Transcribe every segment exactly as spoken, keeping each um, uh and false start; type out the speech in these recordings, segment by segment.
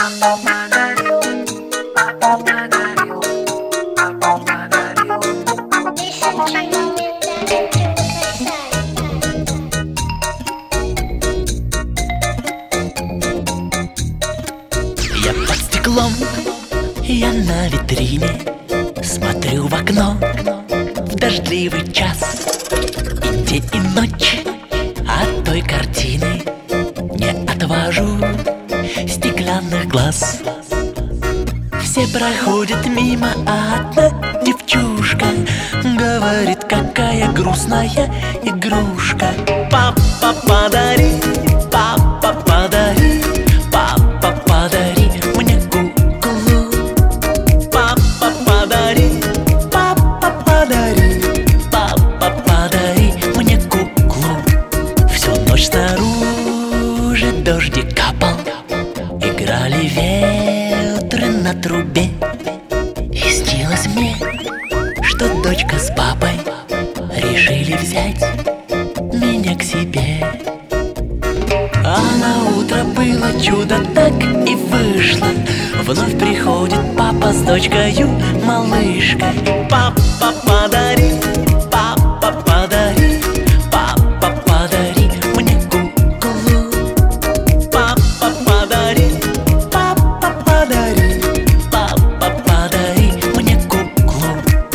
Я под стеклом, я на витрине, смотрю в окно в дождливый час. И день, и ночь от той картины не отвожу стеклянных глаз. Все проходят мимо, а одна девчушка говорит, какая грустная игрушка. Папа, подари, папа, подари, папа, подари мне куклу. Папа, подари, папа, подари, папа, подари мне куклу. Всю ночь снаружи дождик капал, играли ветры на трубе. И снилось мне, что дочка с папой решили взять меня к себе. А на утро было чудо, так и вышло. Вновь приходит папа с дочкою, малышкой. Папа, подари, папа, подари, папа, подари мне куклу. Папа, подари, папа, подари, папа, подари мне куклу.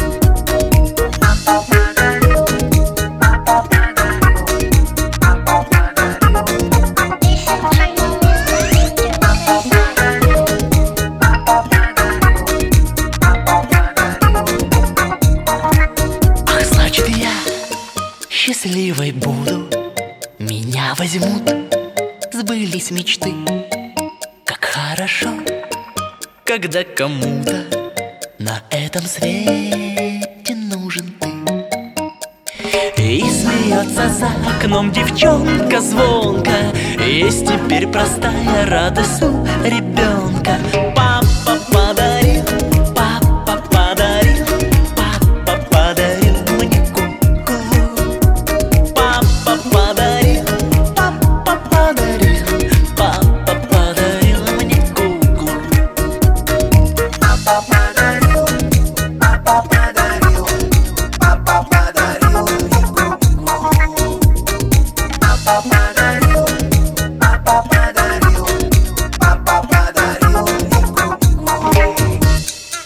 Ах, значит, я счастливой буду, меня возьмут, сбылись мечты. Как хорошо, когда кому-то на этом свете нужен ты. И смеется за окном девчонка звонко. Есть теперь простая радость у ребенка.